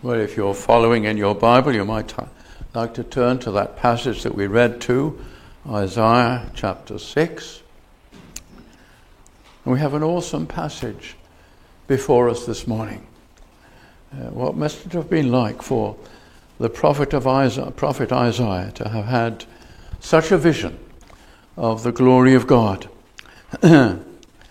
Well, if you're following in your Bible, you might like to turn to that passage that we read to, Isaiah chapter 6. And we have an awesome passage before us this morning. What must it have been like for the prophet Isaiah to have had such a vision of the glory of God? But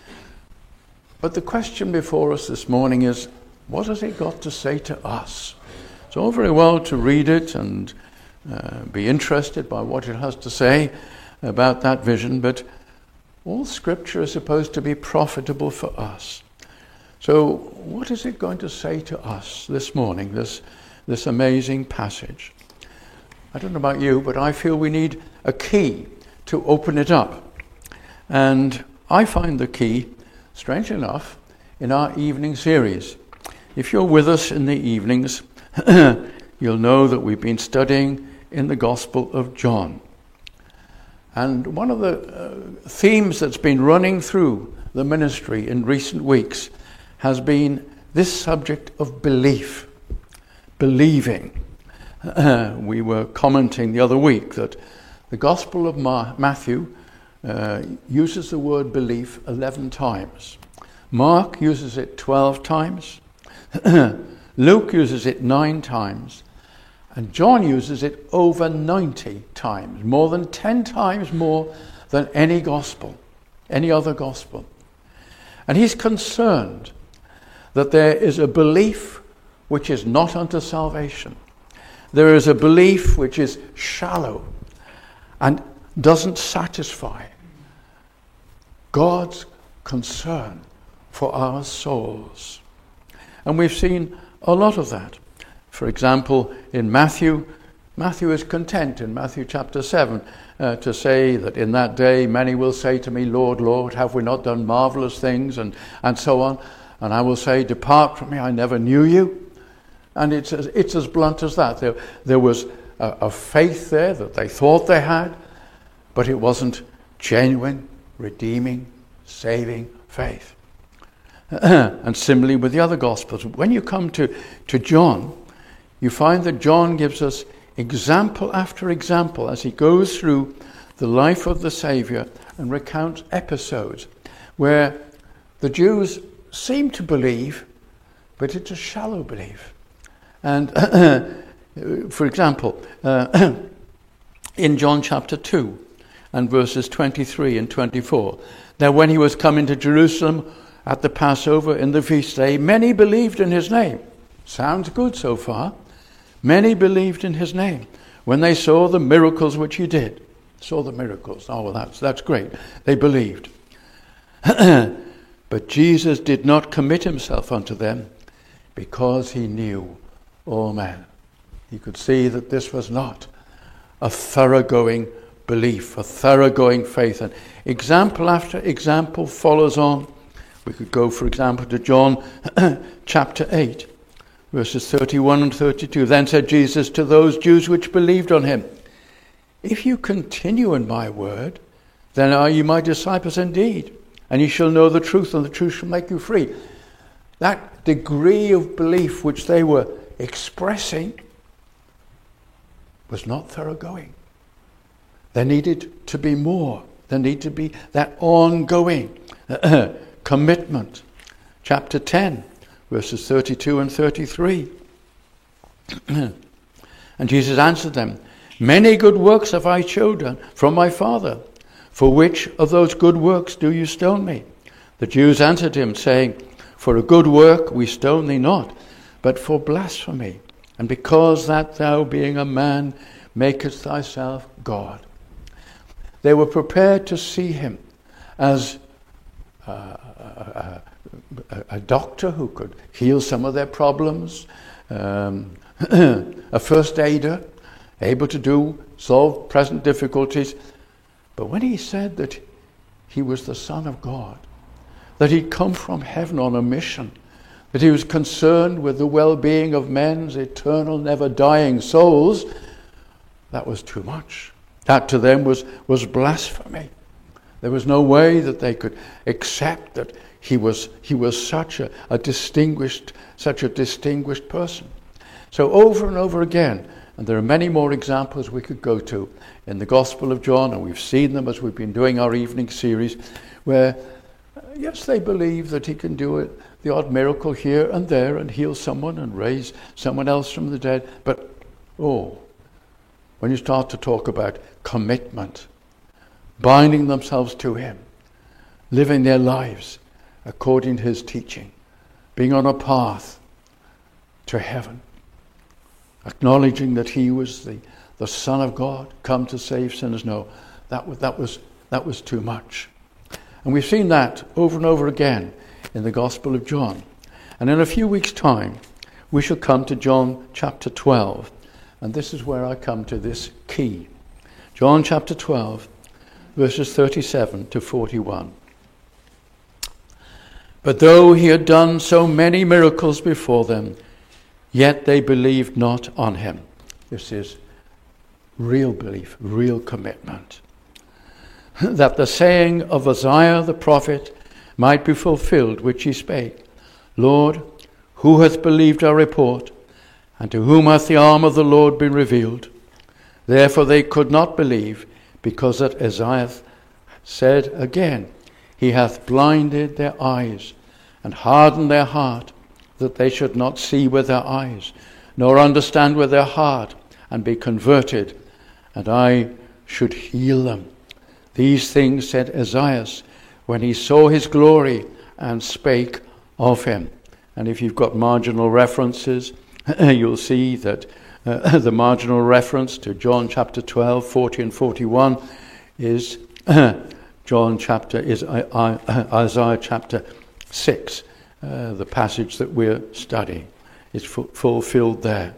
the question before us this morning is, what has it got to say to us? It's all very well to read it and be interested by what it has to say about that vision, but all Scripture is supposed to be profitable for us. So what is it going to say to us this morning, this amazing passage? I don't know about you, but I feel we need a key to open it up. And I find the key, strange enough, in our evening series. If you're with us in the evenings, you'll know that we've been studying in the Gospel of John. And one of the themes that's been running through the ministry in recent weeks has been this subject of belief, believing. We were commenting the other week that the Gospel of Matthew uses the word belief 11 times. Mark uses it 12 times. Luke uses it 9 times. And John uses it over 90 times, more than 10 times more than any other gospel. And he's concerned that there is a belief which is not unto salvation. There is a belief which is shallow and doesn't satisfy God's concern for our souls. And we've seen a lot of that. For example, in Matthew is content in Matthew chapter 7 to say that in that day many will say to me, Lord, Lord, have we not done marvelous things, and so on. And I will say, depart from me, I never knew you. And it's as blunt as that. There was a faith there that they thought they had, but it wasn't genuine, redeeming, saving faith. And similarly with the other Gospels. When you come to John, you find that John gives us example after example as he goes through the life of the Saviour and recounts episodes where the Jews seem to believe, but it's a shallow belief. And for example, in John chapter 2 and verses 23 and 24, now when he was come into Jerusalem at the Passover in the feast day, many believed in his name. Sounds good so far. Many believed in his name when they saw the miracles which he did. Saw the miracles. Oh, well, that's great. They believed. But Jesus did not commit himself unto them because he knew all men. He could see that this was not a thoroughgoing belief, a thoroughgoing faith. And example after example follows on. We could go, for example, to John chapter 8, verses 31 and 32. Then said Jesus to those Jews which believed on him, if you continue in my word, then are you my disciples indeed, and you shall know the truth, and the truth shall make you free. That degree of belief which they were expressing was not thoroughgoing. There needed to be more. There needed to be that ongoing commitment. Chapter 10, verses 32 and 33. And Jesus answered them, many good works have I showed from my Father. For which of those good works do you stone me? The Jews answered him, saying, for a good work we stone thee not, but for blasphemy, and because that thou, being a man, makest thyself God. They were prepared to see him as a doctor who could heal some of their problems, a first aider, able to solve present difficulties. But when he said that he was the Son of God, that he'd come from heaven on a mission, that he was concerned with the well-being of men's eternal, never-dying souls, that was too much. That to them was blasphemy. There was no way that they could accept that he was such a distinguished person. So over and over again, and there are many more examples we could go to in the Gospel of John, and we've seen them as we've been doing our evening series, where, yes, they believe that he can do it, the odd miracle here and there, and heal someone and raise someone else from the dead. But, when you start to talk about commitment, binding themselves to him, living their lives according to his teaching, being on a path to heaven, acknowledging that he was the Son of God, come to save sinners. No, that was too much. And we've seen that over and over again in the Gospel of John. And in a few weeks' time, we shall come to John chapter 12. And this is where I come to this key. John chapter 12, verses 37 to 41. But though he had done so many miracles before them, yet they believed not on him. This is real belief, real commitment. That the saying of Isaiah the prophet might be fulfilled, which he spake, Lord, who hath believed our report? And to whom hath the arm of the Lord been revealed? Therefore they could not believe, because that Isaiah said again, he hath blinded their eyes and hardened their heart, that they should not see with their eyes, nor understand with their heart, and be converted, and I should heal them. These things said Isaiah when he saw his glory and spake of him. And if you've got marginal references, you'll see that the marginal reference to John chapter 12, 40 and 41 is Isaiah chapter 6, the passage that we're studying. It's fulfilled there.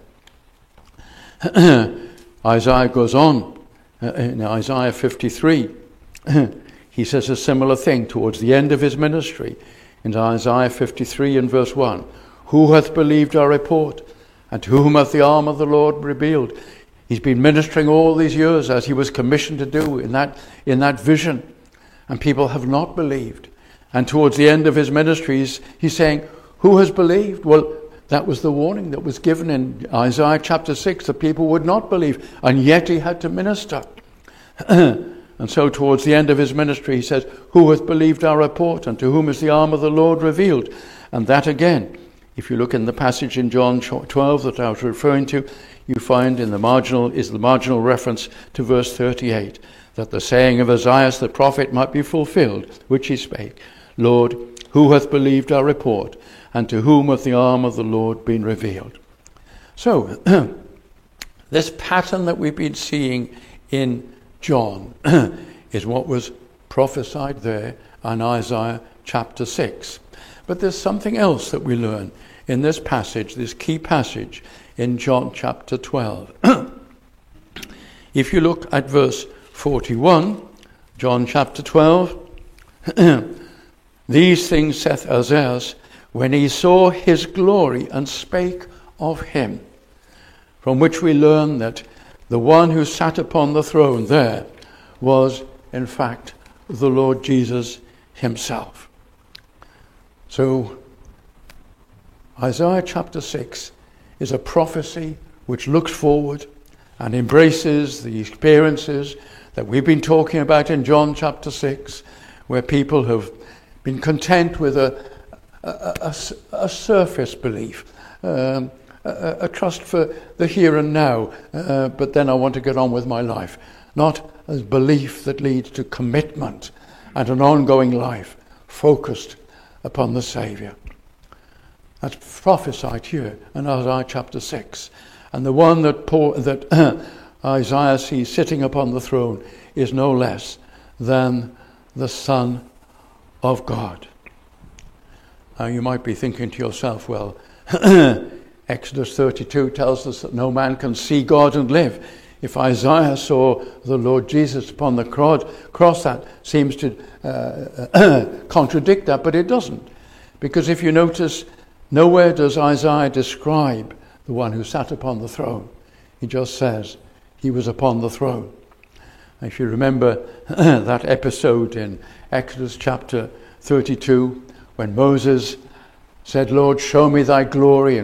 Isaiah goes on in Isaiah 53. He says a similar thing towards the end of his ministry in Isaiah 53 and verse 1. Who hath believed our report? And to whom hath the arm of the Lord revealed? He's been ministering all these years as he was commissioned to do in that vision. And people have not believed. And towards the end of his ministries, he's saying, who has believed? Well, that was the warning that was given in Isaiah chapter 6, that people would not believe. And yet he had to minister. And so towards the end of his ministry, he says, who hath believed our report? And to whom is the arm of the Lord revealed? And that again, if you look in the passage in John 12 that I was referring to, you find in the marginal reference to verse 38, that the saying of Isaiah the prophet might be fulfilled, which he spake, Lord, who hath believed our report? And to whom hath the arm of the Lord been revealed? So, this pattern that we've been seeing in John is what was prophesied there in Isaiah chapter 6. But there's something else that we learn in this passage, this key passage in John chapter 12. If you look at verse 41, John chapter 12, these things saith Isaiah when he saw his glory and spake of him, from which we learn that the one who sat upon the throne there was, in fact, the Lord Jesus himself. So, Isaiah chapter 6 is a prophecy which looks forward and embraces the experiences that we've been talking about in John chapter 6, where people have been content with a surface belief, a trust for the here and now, but then I want to get on with my life. Not a belief that leads to commitment and an ongoing life focused upon the Saviour. That's prophesied here in Isaiah chapter 6. And the one that Isaiah sees sitting upon the throne is no less than the Son of God. Now you might be thinking to yourself, well, Exodus 32 tells us that no man can see God and live. If Isaiah saw the Lord Jesus upon the cross, that seems to contradict that, but it doesn't. Because if you notice, nowhere does Isaiah describe the one who sat upon the throne. He just says he was upon the throne. If you remember that episode in Exodus chapter 32, when Moses said, Lord, show me thy glory, and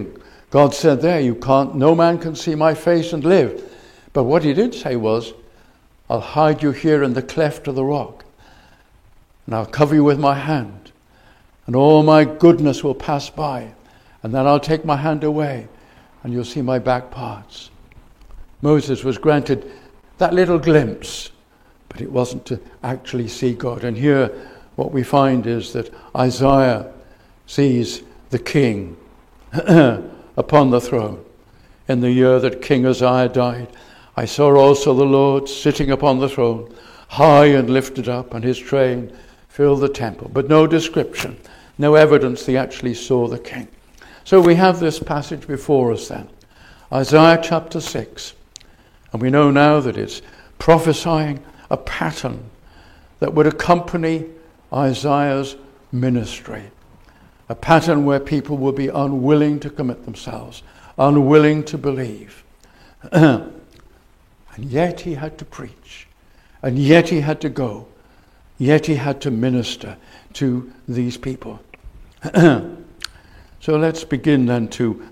God said there, no man can see my face and live. But what he did say was, I'll hide you here in the cleft of the rock, and I'll cover you with my hand, and all my goodness will pass by, and then I'll take my hand away, and you'll see my back parts. Moses was granted that little glimpse, but it wasn't to actually see God. And here what we find is that Isaiah sees the king upon the throne. In the year that King Uzziah died, I saw also the Lord sitting upon the throne, high and lifted up, and his train filled the temple. But no description, no evidence he actually saw the king. So we have this passage before us then, Isaiah chapter 6. And we know now that it's prophesying a pattern that would accompany Isaiah's ministry. A pattern where people will be unwilling to commit themselves, unwilling to believe. And yet he had to preach. And yet he had to go. Yet he had to minister to these people. So let's begin then to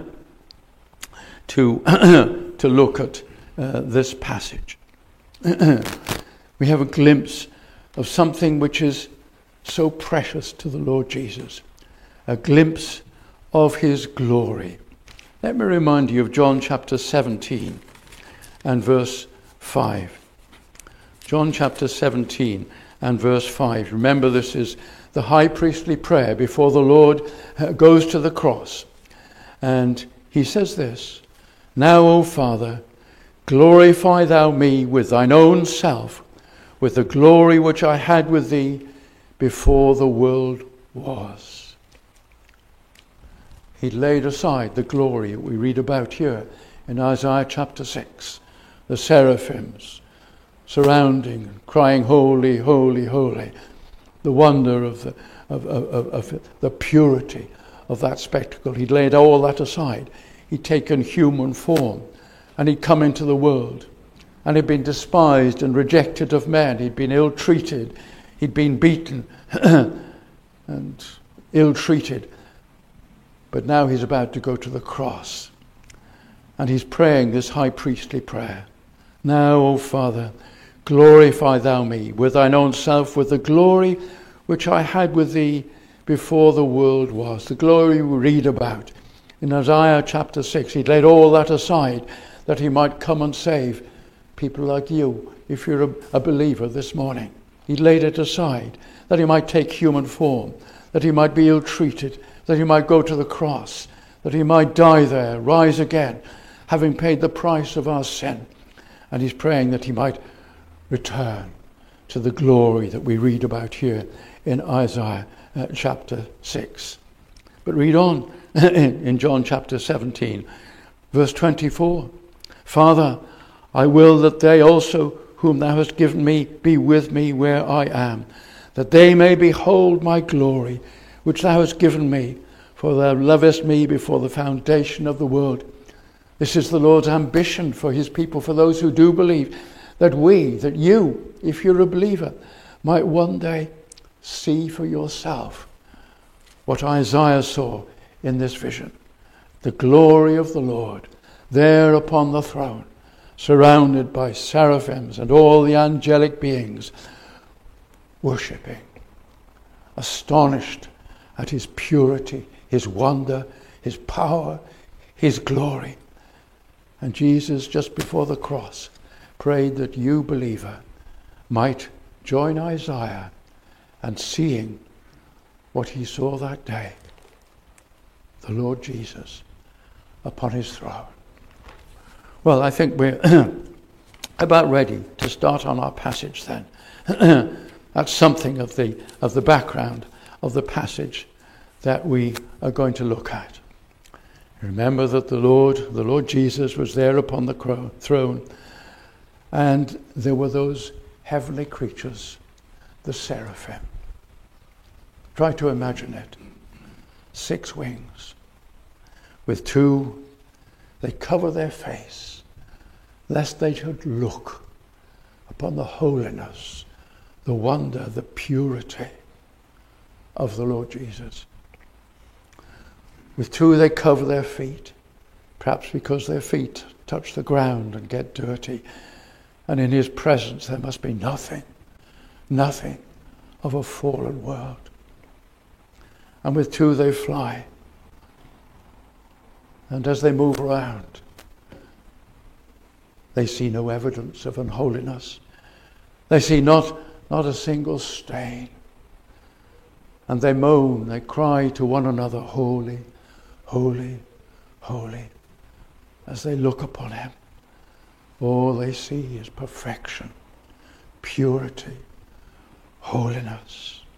look at this passage. We have a glimpse of something which is so precious to the Lord Jesus. A glimpse of his glory. Let me remind you of John chapter 17 and verse 5. John chapter 17 and verse 5. Remember, this is the high priestly prayer before the Lord goes to the cross. And he says this, Now, O Father, glorify thou me with thine own self, with the glory which I had with thee before the world was. He laid aside the glory that we read about here in Isaiah chapter 6. The seraphims surrounding, crying, Holy, holy, holy. The wonder of the purity of that spectacle. He'd laid all that aside. He'd taken human form and he'd come into the world. And he'd been despised and rejected of men. He'd been ill-treated. He'd been beaten and ill-treated. But now he's about to go to the cross. And he's praying this high priestly prayer. Now, O Father, glorify thou me with thine own self, with the glory which I had with thee before the world was. The glory we read about in Isaiah chapter 6. He laid all that aside that he might come and save people like you, if you're a believer this morning. He laid it aside that he might take human form, that he might be ill-treated, that he might go to the cross, that he might die there, rise again, having paid the price of our sin. And he's praying that he might return to the glory that we read about here in Isaiah chapter 6. But read on in John chapter 17, verse 24. Father, I will that they also whom thou hast given me be with me where I am, that they may behold my glory, which thou hast given me, for thou lovest me before the foundation of the world. This is the Lord's ambition for his people, for those who do believe, that you, if you're a believer, might one day see for yourself what Isaiah saw in this vision. The glory of the Lord there upon the throne, surrounded by seraphims and all the angelic beings, worshipping, astonished at his purity, his wonder, his power, his glory. And Jesus, just before the cross, prayed that you, believer, might join Isaiah and seeing what he saw that day, the Lord Jesus upon his throne. Well, I think we're about ready to start on our passage then. That's something of the background of the passage that we are going to look at. Remember that the Lord Jesus was there upon the throne, and there were those heavenly creatures, the seraphim. Try to imagine it. 6 wings. With 2, they cover their face, lest they should look upon the holiness, the wonder, the purity of the Lord Jesus. With two they cover their feet, perhaps because their feet touch the ground and get dirty. And in his presence there must be nothing of a fallen world. And with two they fly. And as they move around, they see no evidence of unholiness. They see not a single stain. And they moan, they cry to one another, holy, holy, holy. As they look upon him, all they see is perfection, purity, holiness.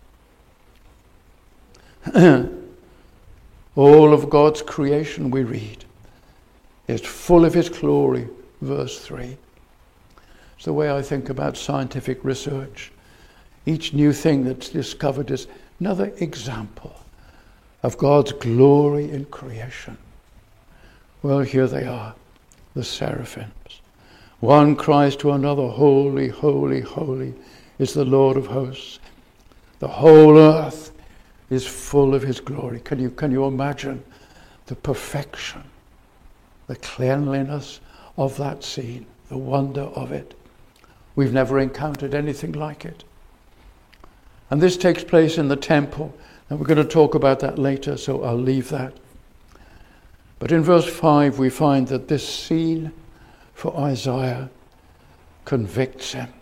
All of God's creation, we read, is full of his glory, verse 3. It's the way I think about scientific research. Each new thing that's discovered is another example of God's glory in creation. Well, here they are, the seraphims. One cries to another, holy, holy, holy is the Lord of hosts. The whole earth is full of his glory. Can you imagine the perfection, the cleanliness of that scene, the wonder of it? We've never encountered anything like it. And this takes place in the temple. And we're going to talk about that later, so I'll leave that. But in verse 5 we find that this scene for Isaiah convicts him.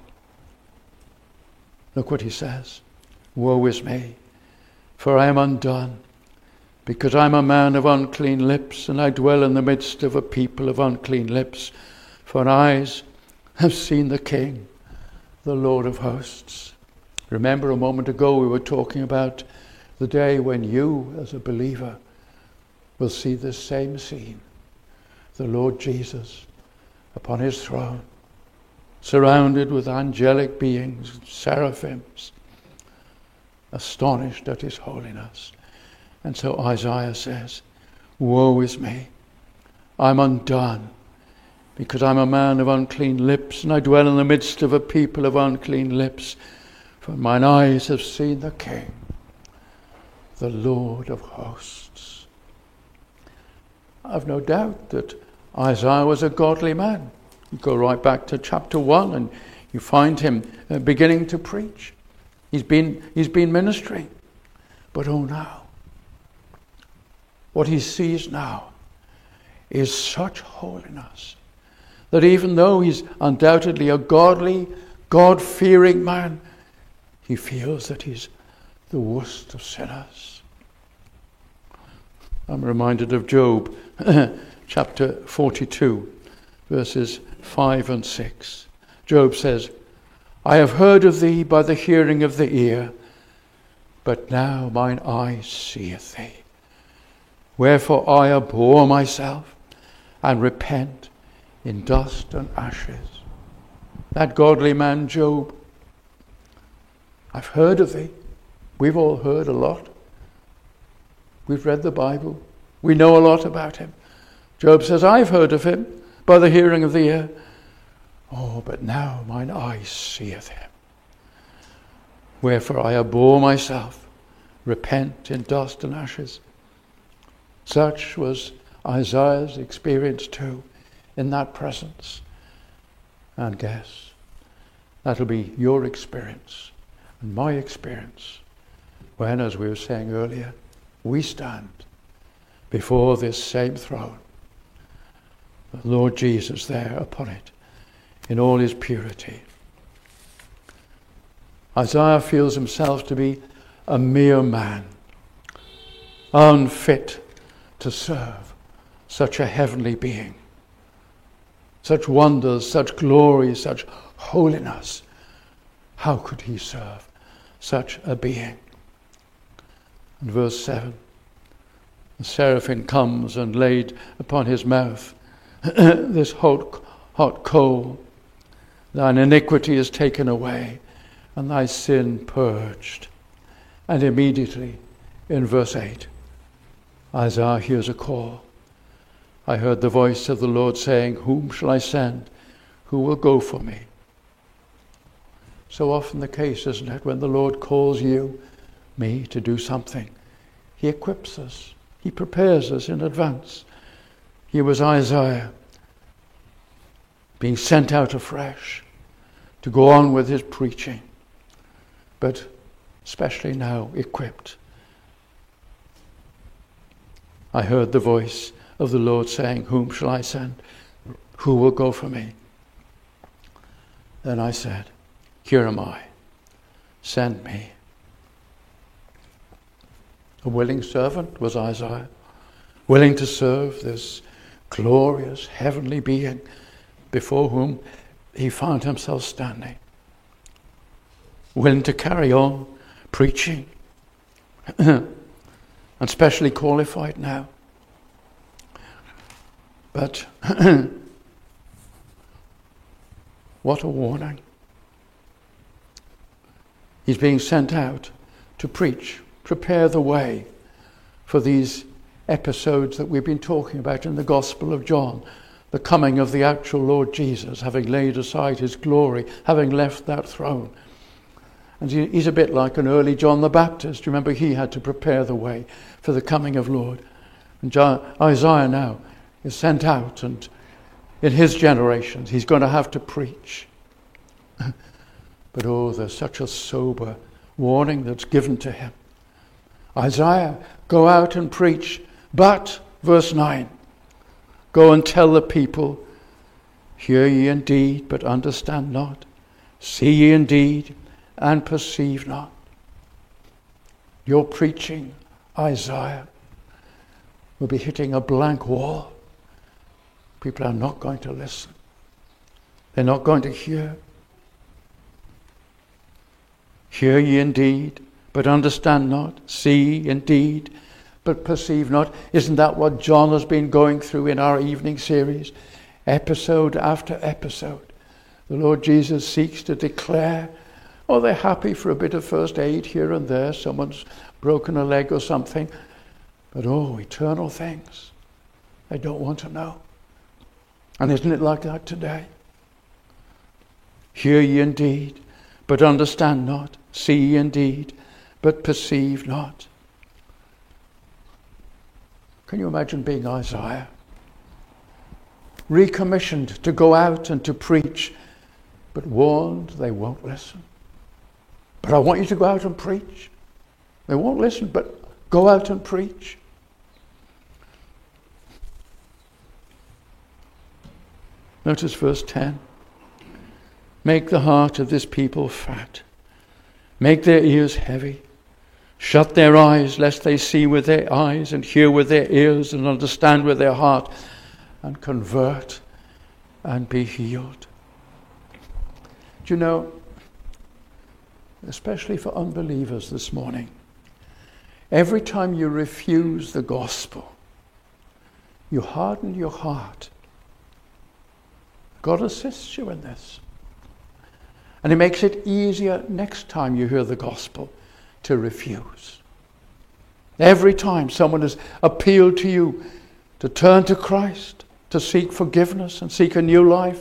Look what he says. Woe is me, for I am undone, because I am a man of unclean lips, and I dwell in the midst of a people of unclean lips. For eyes have seen the King, the Lord of hosts. Remember, a moment ago we were talking about the day when you, as a believer, will see this same scene. The Lord Jesus upon his throne, surrounded with angelic beings, seraphims, astonished at his holiness. And so Isaiah says, woe is me, I'm undone, because I'm a man of unclean lips, and I dwell in the midst of a people of unclean lips. For mine eyes have seen the King, the Lord of hosts. I've no doubt that Isaiah was a godly man. You go right back to chapter 1 and you find him beginning to preach. He's been ministering. But oh now, what he sees now is such holiness that even though he's undoubtedly a godly, God-fearing man, he feels that he's the worst of sinners. I'm reminded of Job, chapter 42, verses 5 and 6. Job says, I have heard of thee by the hearing of the ear, but now mine eye seeth thee. Wherefore I abhor myself and repent in dust and ashes. That godly man, Job, I've heard of thee. We've all heard a lot. We've read the Bible. We know a lot about him. Job says, I've heard of him by the hearing of the ear. Oh, but now mine eye seeth him. Wherefore I abhor myself, repent in dust and ashes. Such was Isaiah's experience too, in that presence. And guess, that'll be your experience and my experience when, as we were saying earlier, we stand before this same throne, the Lord Jesus there upon it in all his purity. Isaiah feels himself to be a mere man, unfit to serve such a heavenly being. Such wonders, such glory, such holiness. How could he serve such a being? And verse 7, the seraphim comes and laid upon his mouth this hot coal. Thine iniquity is taken away, and thy sin purged. And immediately, in verse 8, Isaiah hears a call. I heard the voice of the Lord saying, whom shall I send? Who will go for me? So often the case, isn't it, when the Lord calls you, me, to do something, he equips us. He prepares us in advance. Here was Isaiah being sent out afresh to go on with his preaching, but especially now equipped. I heard the voice of the Lord saying, "Whom shall I send? Who will go for me?" Then I said, "Here am I. Send me." A willing servant was Isaiah, willing to serve this glorious heavenly being before whom he found himself standing, willing to carry on preaching, and specially qualified now. But what a warning. He's being sent out to preach, prepare the way for these episodes that we've been talking about in the Gospel of John, the coming of the actual Lord Jesus, having laid aside his glory, having left that throne. And he's a bit like an early John the Baptist. Remember, he had to prepare the way for the coming of Lord. And Isaiah now is sent out, and in his generations he's going to have to preach. But there's such a sober warning that's given to him. Isaiah, go out and preach, but, verse 9, go and tell the people, hear ye indeed, but understand not. See ye indeed, and perceive not. Your preaching, Isaiah, will be hitting a blank wall. People are not going to listen. They're not going to hear. Hear ye indeed, but understand not. See indeed, but perceive not. Isn't that what John has been going through in our evening series? Episode after episode. The Lord Jesus seeks to declare, they're happy for a bit of first aid here and there. Someone's broken a leg or something. But eternal things, they don't want to know. And isn't it like that today? Hear ye indeed, but understand not. See ye indeed, but perceive not. Can you imagine being Isaiah? Recommissioned to go out and to preach, but warned they won't listen. But I want you to go out and preach. They won't listen, but go out and preach. Notice verse 10. Make the heart of this people fat. Make their ears heavy. Shut their eyes, lest they see with their eyes and hear with their ears and understand with their heart and convert and be healed. Do you know, especially for unbelievers this morning, every time you refuse the gospel, you harden your heart. God assists you in this. And it makes it easier next time you hear the gospel to refuse. Every time someone has appealed to you to turn to Christ, to seek forgiveness and seek a new life,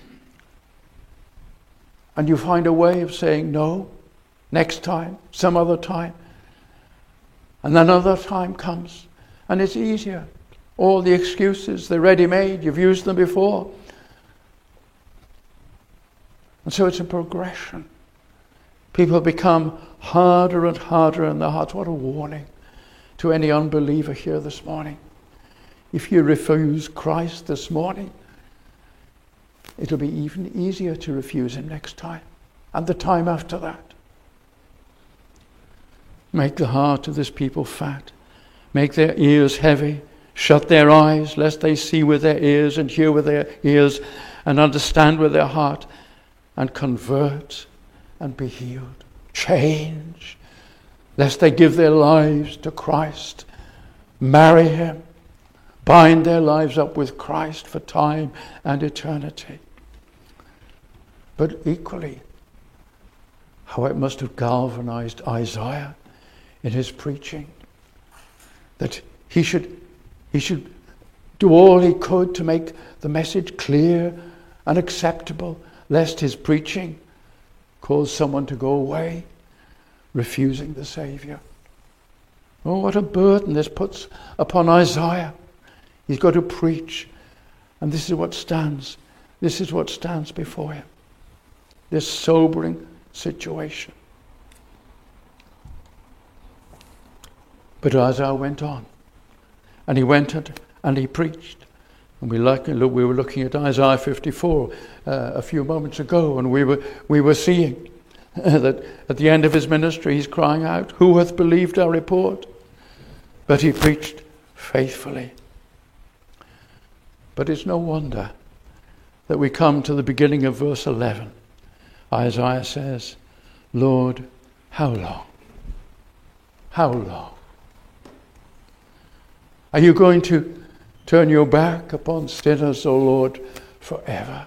and you find a way of saying no, next time, some other time, and then another time comes, and it's easier. All the excuses, they're ready-made, you've used them before. And so it's a progression. People become harder and harder in their hearts. What a warning to any unbeliever here this morning. If you refuse Christ this morning, it'll be even easier to refuse him next time and the time after that. Make the heart of this people fat. Make their ears heavy. Shut their eyes, lest they see with their ears and hear with their ears and understand with their heart and convert and be healed. Change, lest they give their lives to Christ, marry him, bind their lives up with Christ for time and eternity. But equally, how it must have galvanized Isaiah in his preaching, that he should do all he could to make the message clear and acceptable, lest his preaching cause someone to go away, refusing the Savior. Oh, what a burden this puts upon Isaiah. He's got to preach. And this is what stands. This is what stands before him. This sobering situation. But Isaiah went on. And he went and he preached. And we were looking at Isaiah 54 a few moments ago, and we were seeing that at the end of his ministry he's crying out, "Who hath believed our report?" But he preached faithfully. But it's no wonder that we come to the beginning of verse 11. Isaiah says, "Lord, how long? How long? Are you going to turn your back upon sinners, O Lord, forever?"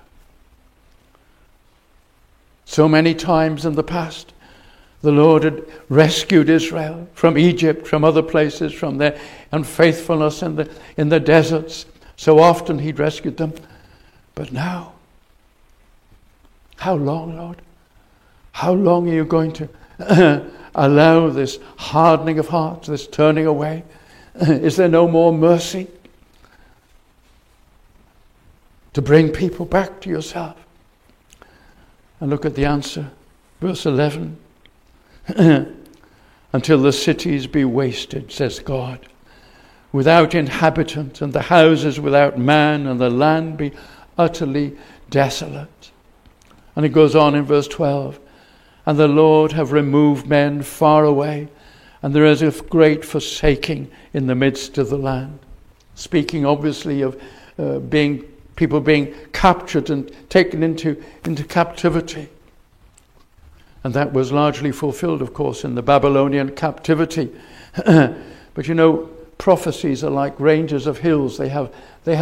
So many times in the past, the Lord had rescued Israel from Egypt, from other places, from their unfaithfulness in the deserts. So often he'd rescued them. But now, how long, Lord? How long are you going to allow this hardening of hearts, this turning away? Is there no more mercy to bring people back to yourself? And look at the answer, verse 11. "Until the cities be wasted, says God, without inhabitant, and the houses without man, and the land be utterly desolate." And it goes on in verse 12. "And the Lord have removed men far away, and there is a great forsaking in the midst of the land." Speaking obviously of people being captured and taken into captivity. And that was largely fulfilled, of course, in the Babylonian captivity. But you know, prophecies are like ranges of hills. They have